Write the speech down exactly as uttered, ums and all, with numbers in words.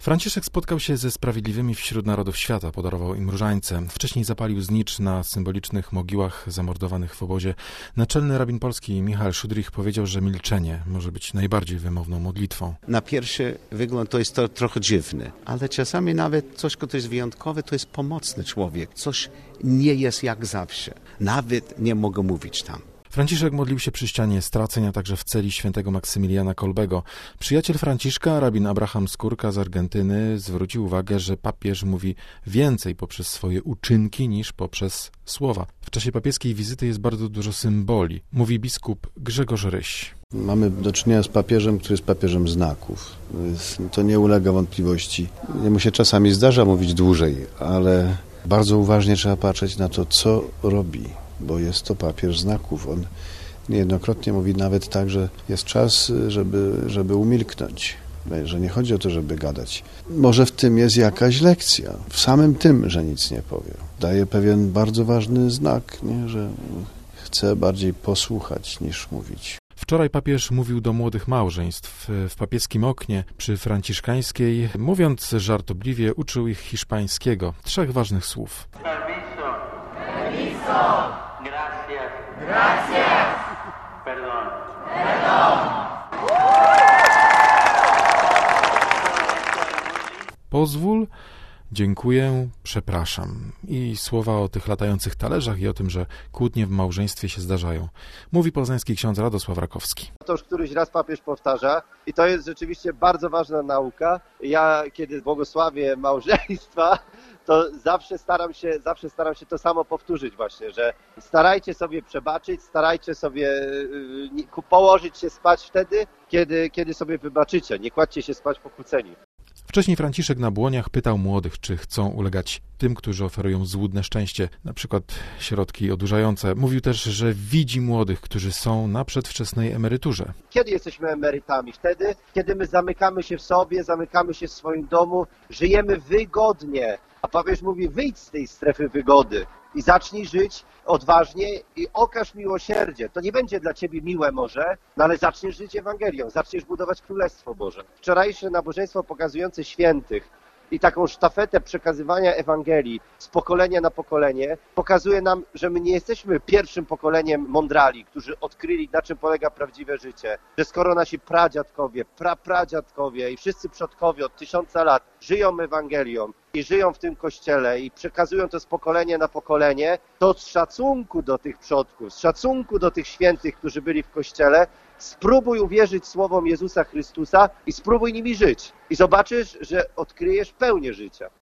Franciszek spotkał się ze sprawiedliwymi wśród narodów świata, podarował im różańce. Wcześniej zapalił znicz na symbolicznych mogiłach zamordowanych w obozie. Naczelny rabin polski Michał Szudrich powiedział, że milczenie może być najbardziej wymowną modlitwą. Na pierwszy wygląd to jest to trochę dziwne, ale czasami nawet coś, co jest wyjątkowe, to jest pomocny człowiek. Coś nie jest jak zawsze. Nawet nie mogę mówić tam. Franciszek modlił się przy ścianie straceń, a także w celi świętego Maksymiliana Kolbego. Przyjaciel Franciszka, rabin Abraham Skórka z Argentyny, zwrócił uwagę, że papież mówi więcej poprzez swoje uczynki niż poprzez słowa. W czasie papieskiej wizyty jest bardzo dużo symboli, mówi biskup Grzegorz Ryś. Mamy do czynienia z papieżem, który jest papieżem znaków. To nie ulega wątpliwości. Jemu się czasami zdarza mówić dłużej, ale bardzo uważnie trzeba patrzeć na to, co robi, bo jest to papież znaków. On niejednokrotnie mówi nawet tak, że jest czas, żeby, żeby umilknąć, że nie chodzi o to, żeby gadać. Może w tym jest jakaś lekcja, w samym tym, że nic nie powie. Daje pewien bardzo ważny znak, nie? Że chce bardziej posłuchać niż mówić. Wczoraj papież mówił do młodych małżeństw w papieskim oknie przy Franciszkańskiej. Mówiąc żartobliwie, uczył ich hiszpańskiego, trzech ważnych słów. Permiso. Permiso. Gracias. Gracias. Perdón. Perdón. Pozwól, dziękuję, przepraszam. I słowa o tych latających talerzach i o tym, że kłótnie w małżeństwie się zdarzają. Mówi poznański ksiądz Radosław Rakowski. To już któryś raz papież powtarza i to jest rzeczywiście bardzo ważna nauka. Ja, kiedy błogosławię małżeństwa, to zawsze staram się, zawsze staram się to samo powtórzyć właśnie, że starajcie sobie przebaczyć, starajcie sobie położyć się spać wtedy, kiedy, kiedy sobie wybaczycie. Nie kładźcie się spać pokłóceni. Wcześniej Franciszek na błoniach pytał młodych, czy chcą ulegać tym, którzy oferują złudne szczęście, na przykład środki odurzające. Mówił też, że widzi młodych, którzy są na przedwczesnej emeryturze. Kiedy jesteśmy emerytami? Wtedy, kiedy my zamykamy się w sobie, zamykamy się w swoim domu, żyjemy wygodnie. A papież mówi, wyjdź z tej strefy wygody i zacznij żyć odważnie i okaż miłosierdzie. To nie będzie dla ciebie miłe może, no ale zaczniesz żyć Ewangelią, zaczniesz budować Królestwo Boże. Wczorajsze nabożeństwo pokazujące świętych i taką sztafetę przekazywania Ewangelii z pokolenia na pokolenie pokazuje nam, że my nie jesteśmy pierwszym pokoleniem mądrali, którzy odkryli, na czym polega prawdziwe życie. Że skoro nasi pradziadkowie, prapradziadkowie i wszyscy przodkowie od tysiąca lat żyją Ewangelią i żyją w tym Kościele i przekazują to z pokolenia na pokolenie, to z szacunku do tych przodków, z szacunku do tych świętych, którzy byli w Kościele, spróbuj uwierzyć słowom Jezusa Chrystusa i spróbuj nimi żyć. I zobaczysz, że odkryjesz pełnię życia.